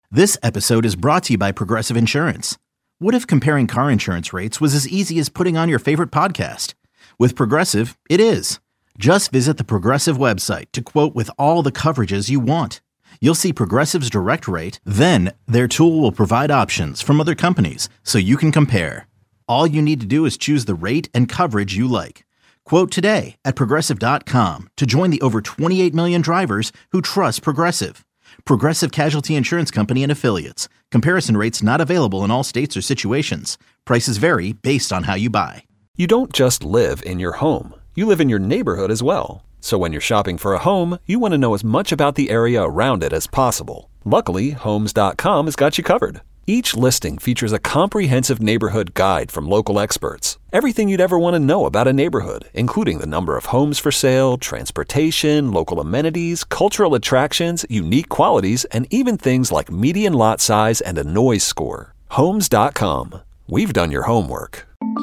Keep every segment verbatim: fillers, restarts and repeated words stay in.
This episode is brought to you by Progressive Insurance. What if comparing car insurance rates was as easy as putting on your favorite podcast? With Progressive, it is. Just visit the Progressive website to quote with all the coverages you want. You'll see Progressive's direct rate, then their tool will provide options from other companies so you can compare. All you need to do is choose the rate and coverage you like. Quote today at progressive dot com to join the over twenty-eight million drivers who trust Progressive. Progressive Casualty Insurance Company and Affiliates. Comparison rates not available in all states or situations. Prices vary based on how you buy. You don't just live in your home. You live in your neighborhood as well. So when you're shopping for a home, you want to know as much about the area around it as possible. Luckily, Homes dot com has got you covered. Each listing features a comprehensive neighborhood guide from local experts. Everything you'd ever want to know about a neighborhood, including the number of homes for sale, transportation, local amenities, cultural attractions, unique qualities, and even things like median lot size and a noise score. Homes dot com. We've done your homework.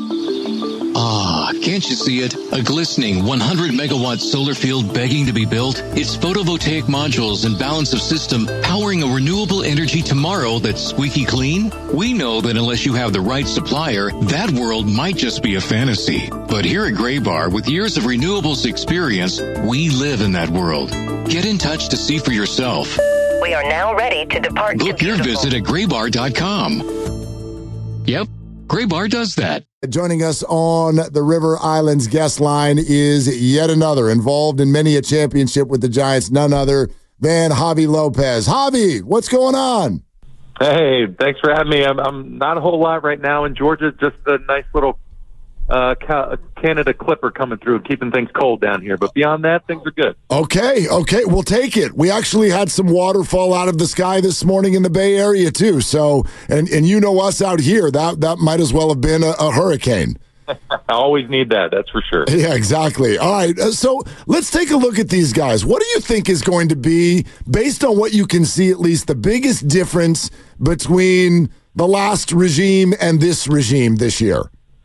Ah, can't you see it? A glistening one hundred megawatt solar field begging to be built? It's photovoltaic modules and balance of system powering a renewable energy tomorrow that's squeaky clean? We know that unless you have the right supplier, that world might just be a fantasy. But here at Graybar, with years of renewables experience, we live in that world. Get in touch to see for yourself. We are now ready to depart. Book your visit at graybar dot com. Yep, Graybar does that. Joining us on the River Islands guest line is yet another involved in many a championship with the Giants, none other than Javi Lopez. Javi, what's going on? Hey, thanks for having me. I'm, I'm not a whole lot right now in Georgia, just a nice little uh, Canada Clipper coming through, keeping things cold down here. But beyond that, things are good. Okay, okay, we'll take it. We actually had some water fall out of the sky this morning in the Bay Area, too. So, and, and you know us out here, that, that might as well have been a, a hurricane. I always need that, that's for sure. Yeah, exactly. All right, uh, so let's take a look at these guys. What do you think is going to be, based on what you can see at least, the biggest difference between the last regime and this regime this year?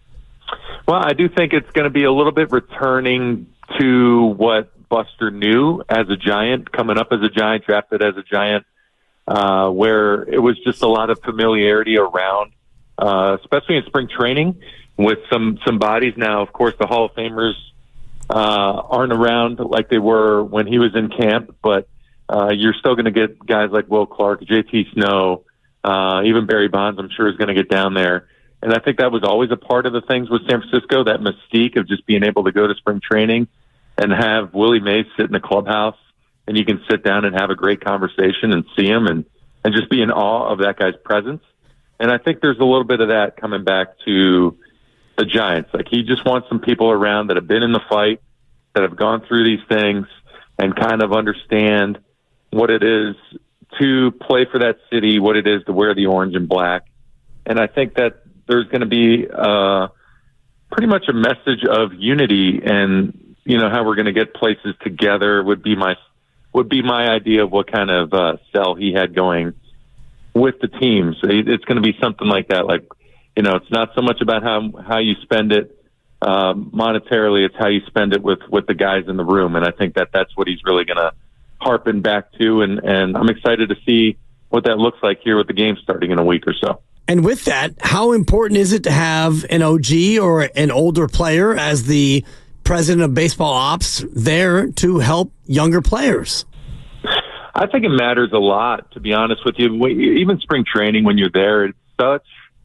Well, I do think it's going to be a little bit returning to what Buster knew as a Giant, coming up as a Giant, drafted as a Giant, uh, where it was just a lot of familiarity around, uh, especially in spring training, with some, some bodies. Now, of course, the Hall of Famers uh, aren't around like they were when he was in camp, but uh, you're still going to get guys like Will Clark, J T Snow, uh, even Barry Bonds, I'm sure, is going to get down there. And I think that was always a part of the things with San Francisco, that mystique of just being able to go to spring training and have Willie Mays sit in the clubhouse, and you can sit down and have a great conversation and see him and, and just be in awe of that guy's presence. And I think there's a little bit of that coming back to the Giants. Like, he just wants some people around that have been in the fight, that have gone through these things and kind of understand what it is to play for that city, what it is to wear the orange and black. And I think that there's going to be uh, pretty much a message of unity, and you know how we're going to get places together would be my would be my idea of what kind of uh, sell he had going with the teams. It's going to be something like that. Like, you know, it's not so much about how how you spend it um, monetarily; it's how you spend it with with the guys in the room. And I think that that's what he's really going to harpen back to. And and I'm excited to see what that looks like here with the game starting in a week or so. And with that, how important is it to have an O G or an older player as the president of baseball ops there to help younger players? I think it matters a lot, to be honest with you. Even spring training, when you're there, it's such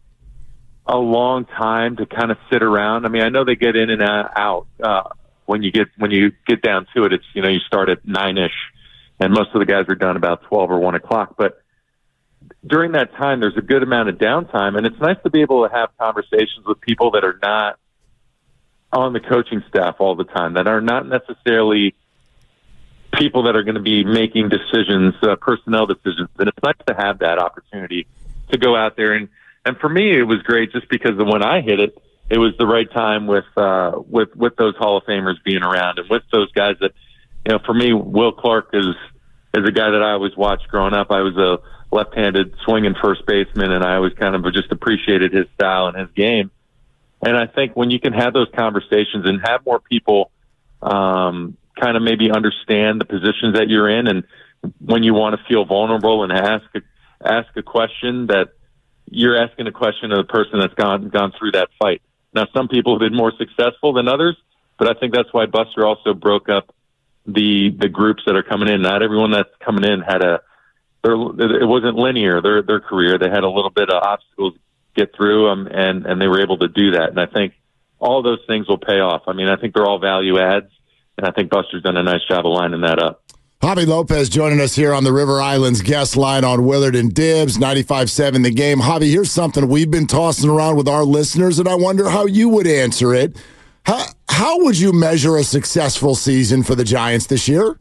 a long time to kind of sit around. I mean, I know they get in and out uh, when you get when you get down to it. It's, you know, you start at nine-ish, and most of the guys are done about twelve or one o'clock. But during that time, there's a good amount of downtime, and it's nice to be able to have conversations with people that are not on the coaching staff all the time, that are not necessarily people that are going to be making decisions, uh, personnel decisions. And it's nice to have that opportunity to go out there. And, and for me, it was great just because when I hit it, it was the right time with, uh, with, with those Hall of Famers being around, and with those guys that, you know, for me, Will Clark is, is a guy that I always watched growing up. I was a left-handed swinging first baseman, and I always kind of just appreciated his style and his game. And I think when you can have those conversations and have more people um, kind of maybe understand the positions that you're in, and when you want to feel vulnerable and ask ask a question that you're asking a question of the person that's gone gone through that fight. Now, some people have been more successful than others, but I think that's why Buster also broke up the the groups that are coming in. Not everyone that's coming in had a their, it wasn't linear, their their career. They had a little bit of obstacles to get through them, and, and they were able to do that. And I think all those things will pay off. I mean, I think they're all value adds, and I think Buster's done a nice job of lining that up. Javi Lopez joining us here on the River Islands guest line on Willard and Dibbs, ninety-five seven The Game. Javi, here's something we've been tossing around with our listeners, and I wonder how you would answer it. How, how would you measure a successful season for the Giants this year?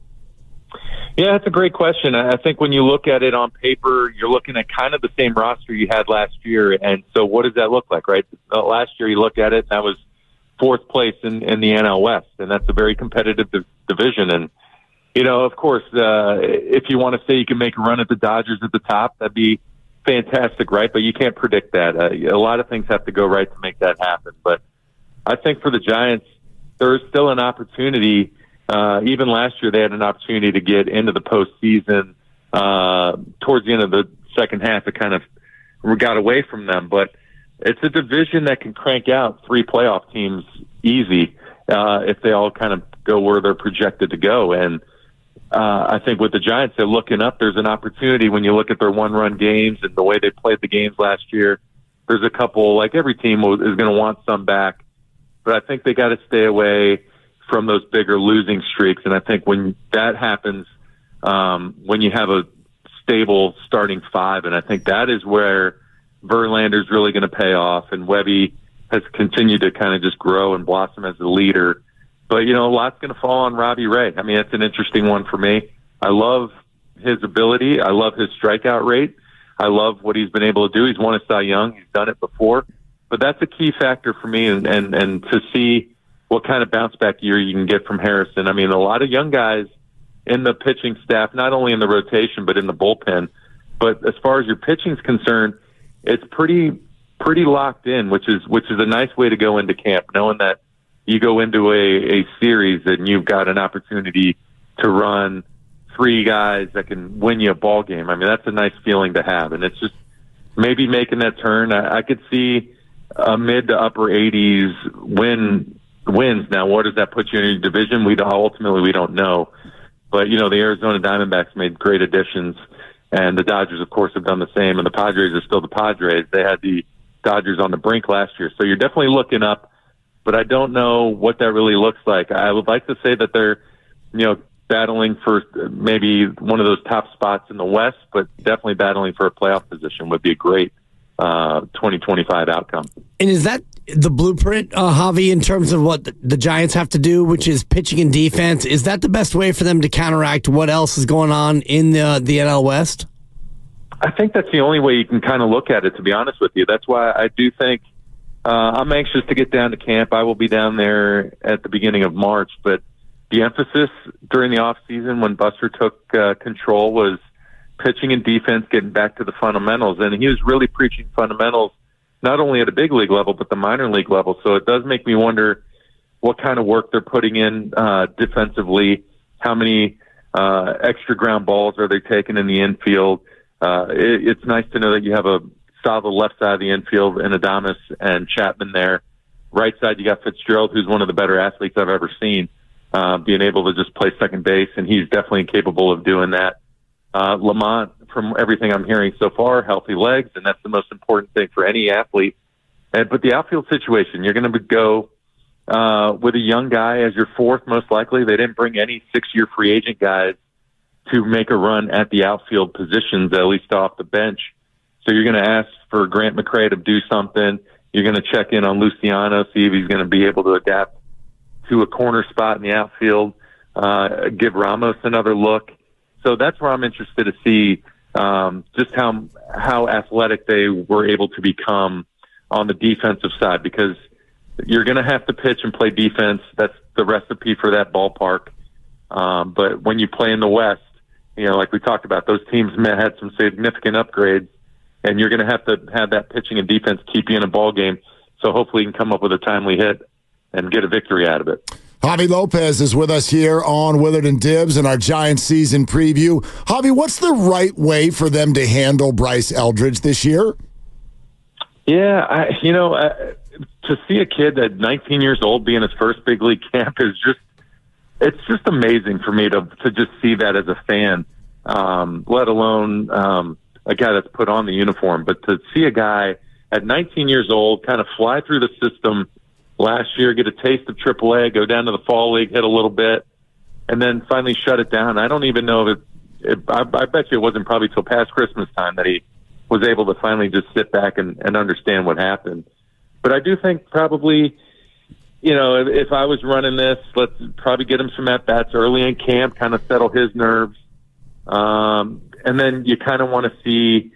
Yeah, that's a great question. I think when you look at it on paper, you're looking at kind of the same roster you had last year. And so what does that look like, right? Uh, last year you look at it, and that was fourth place in, in the N L West, and that's a very competitive div- division. And you know, of course, uh, if you want to say you can make a run at the Dodgers at the top, that'd be fantastic, right? But you can't predict that. Uh, a lot of things have to go right to make that happen. But I think for the Giants, there is still an opportunity. Uh, even last year, they had an opportunity to get into the postseason. Uh, towards the end of the second half, it kind of got away from them. But it's a division that can crank out three playoff teams easy uh, if they all kind of go where they're projected to go. And Uh, I think with the Giants, they're looking up. There's an opportunity when you look at their one-run games and the way they played the games last year. There's a couple, like every team will, is going to want some back. But I think they got to stay away from those bigger losing streaks. And I think when that happens, um, when you have a stable starting five, and I think that is where Verlander's really going to pay off. And Webby has continued to kind of just grow and blossom as a leader. But, you know, a lot's going to fall on Robbie Ray. I mean, it's an interesting one for me. I love his ability. I love his strikeout rate. I love what he's been able to do. He's won a Cy Young. He's done it before. But that's a key factor for me, and, and, and to see what kind of bounce-back year you can get from Harrison. I mean, a lot of young guys in the pitching staff, not only in the rotation but in the bullpen. But as far as your pitching's concerned, it's pretty pretty locked in, which is which is a nice way to go into camp, knowing that you go into a, a series and you've got an opportunity to run three guys that can win you a ball game. I mean, that's a nice feeling to have. And it's just maybe making that turn. I, I could see a mid to upper eighties win wins. Now, what does that put you in your division? We don't, ultimately, we don't know. But, you know, the Arizona Diamondbacks made great additions, and the Dodgers, of course, have done the same. And the Padres are still the Padres. They had the Dodgers on the brink last year. So you're definitely looking up. But I don't know what that really looks like. I would like to say that they're, you know, battling for maybe one of those top spots in the West, but definitely battling for a playoff position would be a great uh, twenty twenty-five outcome. And is that the blueprint, uh, Javi, in terms of what the, the Giants have to do, which is pitching and defense? Is that the best way for them to counteract what else is going on in the, the N L West? I think that's the only way you can kind of look at it, to be honest with you. That's why I do think Uh, I'm anxious to get down to camp. I will be down there at the beginning of March, but the emphasis during the off season when Buster took uh, control was pitching and defense, getting back to the fundamentals. And he was really preaching fundamentals, not only at a big league level, but the minor league level. So it does make me wonder what kind of work they're putting in uh, defensively. How many uh, extra ground balls are they taking in the infield? Uh, it, it's nice to know that you have a solid left side of the infield and Adames and Chapman there. Right side, you got Fitzgerald, who's one of the better athletes I've ever seen, uh, being able to just play second base, and he's definitely capable of doing that. Uh, Lamont, from everything I'm hearing so far, healthy legs, and that's the most important thing for any athlete. And, but the outfield situation, you're going to go uh, with a young guy as your fourth, most likely. They didn't bring any six-year free agent guys to make a run at the outfield positions, at least off the bench. So you're going to ask for Grant McCray to do something. You're going to check in on Luciano, see if he's going to be able to adapt to a corner spot in the outfield, uh, give Ramos another look. So that's where I'm interested to see um, just how how athletic they were able to become on the defensive side, because you're going to have to pitch and play defense. That's the recipe for that ballpark. Um, but when you play in the West, you know, like we talked about, those teams had some significant upgrades. And you're going to have to have that pitching and defense keep you in a ball game. So hopefully you can come up with a timely hit and get a victory out of it. Javi Lopez is with us here on Willard and Dibs in our Giants season preview. Javi, what's the right way for them to handle Bryce Eldridge this year? Yeah, I, you know, uh, to see a kid at nineteen years old be in his first big league camp is just, it's just amazing for me to to just see that as a fan, um, let alone um, a guy that's put on the uniform. But to see a guy at nineteen years old kind of fly through the system last year, get a taste of triple A, go down to the fall league, hit a little bit, and then finally shut it down. I don't even know if it, it I, I bet you it wasn't probably till past Christmas time that he was able to finally just sit back and, and understand what happened. But I do think probably, you know, if, if I was running this, let's probably get him some at-bats early in camp, kind of settle his nerves. Um, and then you kind of want to see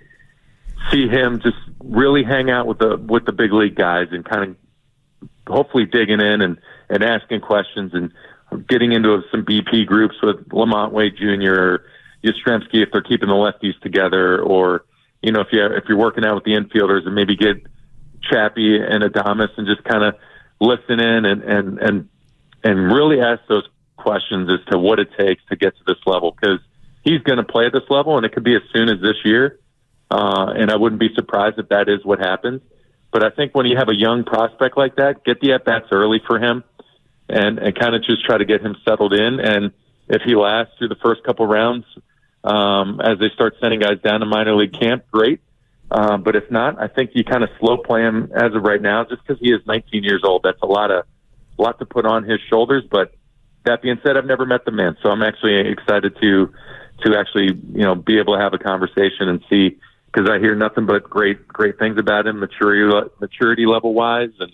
see him just really hang out with the with the big league guys and kind of hopefully digging in and, and asking questions and getting into some B P groups with Lamont Wade Junior or Yastrzemski if they're keeping the lefties together, or, you know, if you if you're working out with the infielders and maybe get Chappie and Adames and just kind of listen in and, and, and, and really ask those questions as to what it takes to get to this level, because he's going to play at this level and it could be as soon as this year. Uh, and I wouldn't be surprised if that is what happens. But I think when you have a young prospect like that, get the at-bats early for him and, and kind of just try to get him settled in. And if he lasts through the first couple rounds, um, as they start sending guys down to minor league camp, great. Uh, but if not, I think you kind of slow play him as of right now, just because he is nineteen years old. That's a lot of lot to put on his shoulders. But that being said, I've never met the man, so I'm actually excited to to actually you know be able to have a conversation and see, because I hear nothing but great great things about him, maturity maturity level wise, and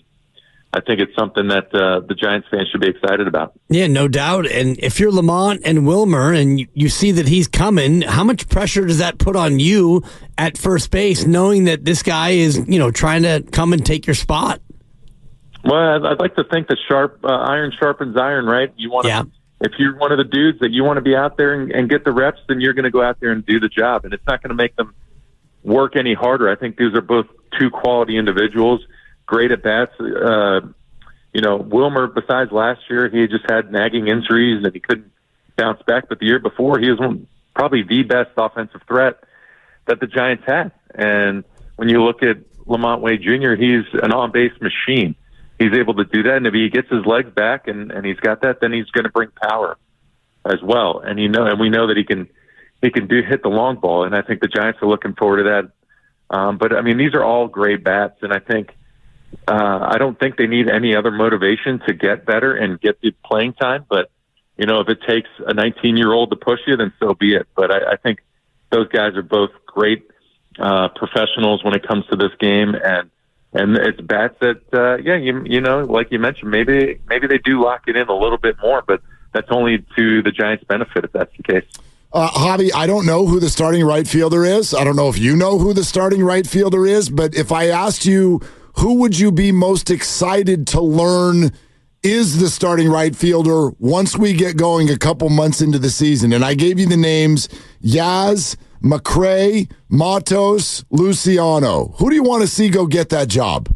I think it's something that uh, the Giants fans should be excited about. Yeah, no doubt. And if you're Lamont and Wilmer and you, you see that he's coming, how much pressure does that put on you at first base, knowing that this guy is, you know, trying to come and take your spot? Well, I'd, I'd like to think that sharp uh, iron sharpens iron, right? You want to, yeah. If you're one of the dudes that you want to be out there and, and get the reps, then you're going to go out there and do the job, and it's not going to make them work any harder. I think these are both two quality individuals. Great at bats. Uh, you know, Wilmer, besides last year, he just had nagging injuries and he couldn't bounce back. But the year before, he was one, probably the best offensive threat that the Giants had. And when you look at Lamont Wade Junior, he's an on-base machine. He's able to do that. And if he gets his legs back and, and he's got that, then he's going to bring power as well. And you know, and we know that he can he can do hit the long ball. And I think the Giants are looking forward to that. Um, but I mean, these are all great bats, and I think. Uh, I don't think they need any other motivation to get better and get the playing time. But, you know, if it takes a nineteen-year-old to push you, then so be it. But I, I think those guys are both great uh, professionals when it comes to this game. And and it's bats that, uh, yeah, you, you know, like you mentioned, maybe maybe they do lock it in a little bit more. But that's only to the Giants' benefit if that's the case. Uh, Javi, I don't know who the starting right fielder is. I don't know if you know who the starting right fielder is. But if I asked you, who would you be most excited to learn is the starting right fielder once we get going a couple months into the season? And I gave you the names Yaz, McRae, Matos, Luciano. Who do you want to see go get that job?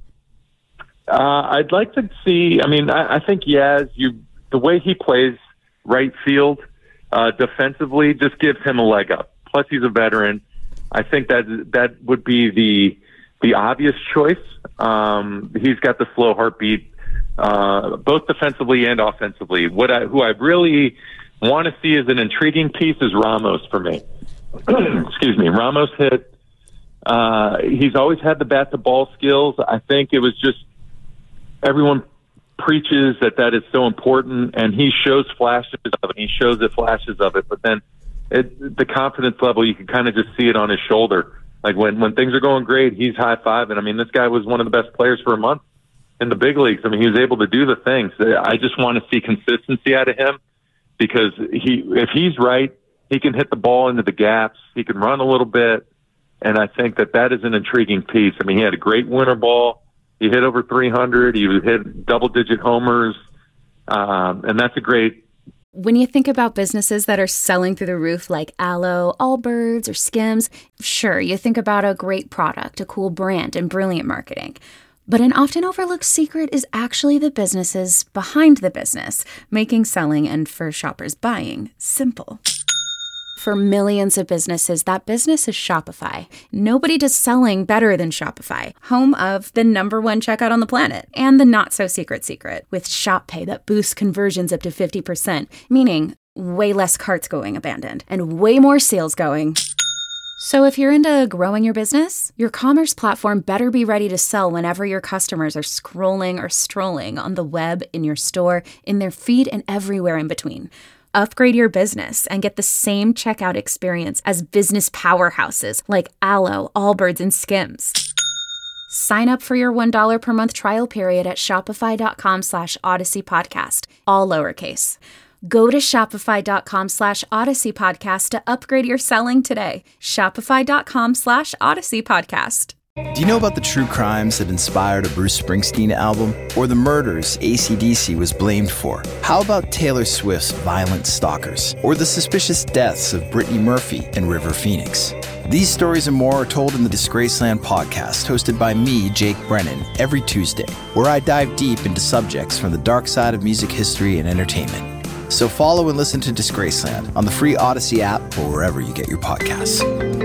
Uh, I'd like to see, I mean, I, I think Yaz, you, the way he plays right field uh, defensively just gives him a leg up. Plus, he's a veteran. I think that that would be the the obvious choice. Um, he's got the slow heartbeat, uh, both defensively and offensively. What I, who I really want to see as an intriguing piece is Ramos for me. Excuse me. Ramos hit. Uh, he's always had the bat to ball skills. I think it was just everyone preaches that that is so important, and he shows flashes of it. He shows the flashes of it, but then it, the confidence level, you can kind of just see it on his shoulder. Like when, when things are going great, he's high-fiving. I mean, this guy was one of the best players for a month in the big leagues. I mean, he was able to do the things. I just want to see consistency out of him, because he, if he's right, he can hit the ball into the gaps. He can run a little bit, and I think that that is an intriguing piece. I mean, he had a great winter ball. He hit over three hundred. He hit double-digit homers, um, and that's a great. When you think about businesses that are selling through the roof like Aloe, Allbirds, or Skims, sure, you think about a great product, a cool brand, and brilliant marketing. But an often overlooked secret is actually the businesses behind the business, making selling and for shoppers buying simple. For millions of businesses, that business is Shopify. Nobody does selling better than Shopify, home of the number one checkout on the planet and the not-so-secret secret with Shop Pay that boosts conversions up to fifty percent, meaning way less carts going abandoned and way more sales going. So if you're into growing your business, your commerce platform better be ready to sell whenever your customers are scrolling or strolling on the web, in your store, in their feed, and everywhere in between. Upgrade your business and get the same checkout experience as business powerhouses like Alo, Allbirds, and Skims. Sign up for your one dollar per month trial period at shopify.com slash Odyssey Podcast, all lowercase. Go to shopify.com slash Odyssey Podcast to upgrade your selling today. Shopify.com slash Odyssey Podcast. Do you know about the true crimes that inspired a Bruce Springsteen album? Or the murders A C D C was blamed for? How about Taylor Swift's Violent Stalkers? Or the suspicious deaths of Brittany Murphy and River Phoenix? These stories and more are told in the Disgraceland podcast, hosted by me, Jake Brennan, every Tuesday, where I dive deep into subjects from the dark side of music history and entertainment. So follow and listen to Disgraceland on the free Odyssey app or wherever you get your podcasts.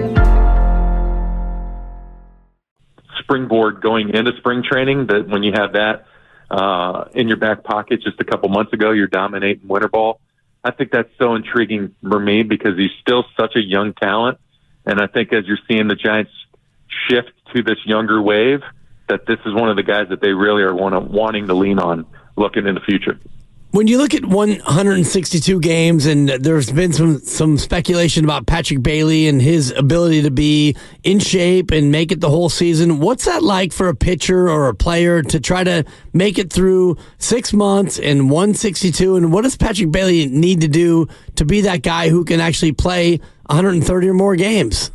Springboard going into spring training, that when you have that uh, in your back pocket just a couple months ago, you're dominating winter ball. I think that's so intriguing for me because he's still such a young talent. And I think as you're seeing the Giants shift to this younger wave, that this is one of the guys that they really are want to, wanting to lean on looking in the future. When you look at one hundred sixty-two games, and there's been some, some speculation about Patrick Bailey and his ability to be in shape and make it the whole season, what's that like for a pitcher or a player to try to make it through six months and one sixty-two? And what does Patrick Bailey need to do to be that guy who can actually play one hundred thirty or more games?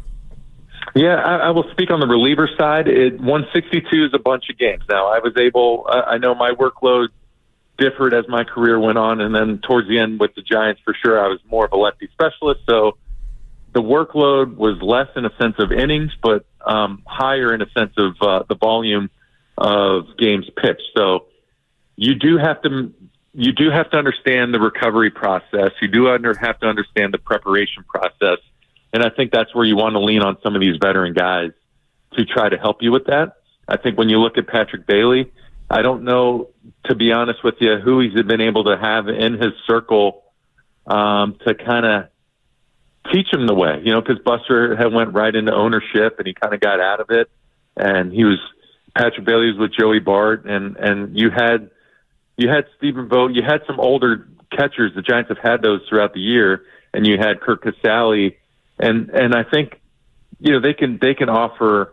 Yeah, I, I will speak on the reliever side. It, one sixty-two is a bunch of games. Now, I was able, I, I know my workload differed as my career went on, and then towards the end with the Giants, for sure, I was more of a lefty specialist, so the workload was less in a sense of innings, but um, higher in a sense of uh, the volume of games pitched. So you do have to you do have to understand the recovery process. You do under, have to understand the preparation process, and I think that's where you want to lean on some of these veteran guys to try to help you with that. I think when you look at Patrick Bailey, I don't know, to be honest with you, who he's been able to have in his circle um, to kind of teach him the way, you know, because Buster had went right into ownership and he kind of got out of it. And he was, Patrick Bailey was with Joey Bart, and, and you had, you had Stephen Vogt, you had some older catchers. The Giants have had those throughout the year, and you had Kirk Casale. And, and I think, you know, they can, they can offer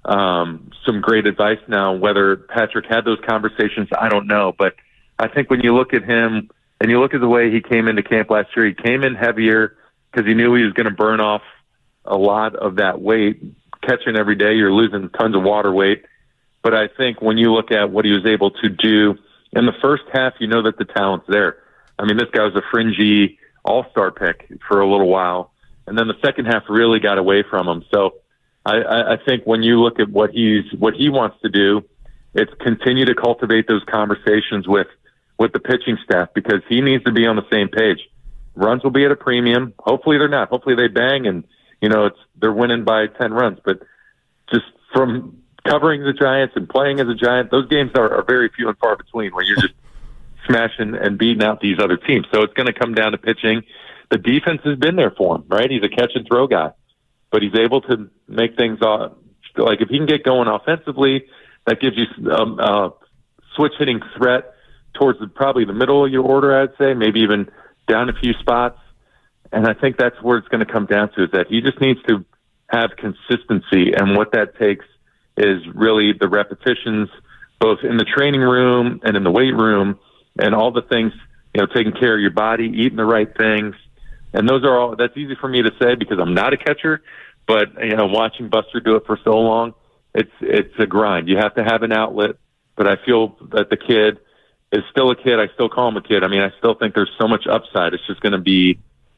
Um, some great advice now. Whether Patrick had those conversations, I don't know. But I think when you look at him and you look at the way he came into camp last year, he came in heavier because he knew he was going to burn off a lot of that weight. Catching every day, you're losing tons of water weight. But I think when you look at what he was able to do in the first half, you know that the talent's there. I mean, this guy was a fringy all-star pick for a little while. And then the second half really got away from him. So I, I think when you look at what he's what he wants to do, it's continue to cultivate those conversations with, with the pitching staff, because he needs to be on the same page. Runs will be at a premium. Hopefully they're not. Hopefully they bang and, you know, it's they're winning by ten runs. But just from covering the Giants and playing as a Giant, those games are, are very few and far between where you're just smashing and beating out these other teams. So it's going to come down to pitching. The defense has been there for him, right? He's a catch and throw guy. But he's able to make things uh, like if he can get going offensively, that gives you um, a switch hitting threat towards the, probably the middle of your order, I'd say, maybe even down a few spots. And I think that's where it's going to come down to, is that he just needs to have consistency. And what that takes is really the repetitions, both in the training room and in the weight room, and all the things, you know, taking care of your body, eating the right things. And those are all, that's easy for me to say because I'm not a catcher, but, you know, watching Buster do it for so long, it's, it's a grind. You have to have an outlet, but I feel that the kid is still a kid. I still call him a kid. I mean, I still think there's so much upside. It's just going to be,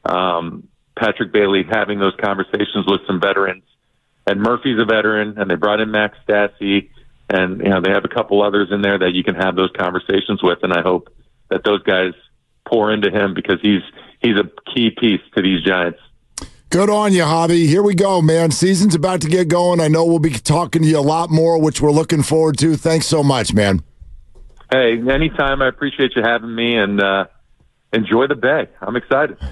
um, Patrick Bailey having those conversations with some veterans, and Murphy's a veteran, and they brought in Max Stassi, and you know they have a couple others in there that you can have those conversations with, and I hope that those guys pour into him because he's he's a key piece to these Giants. Good on you, Javi. Here we go, man. Season's about to get going. I know we'll be talking to you a lot more, which we're looking forward to. Thanks so much, man. Hey, anytime. I appreciate you having me, and uh, enjoy the Bay. I'm excited.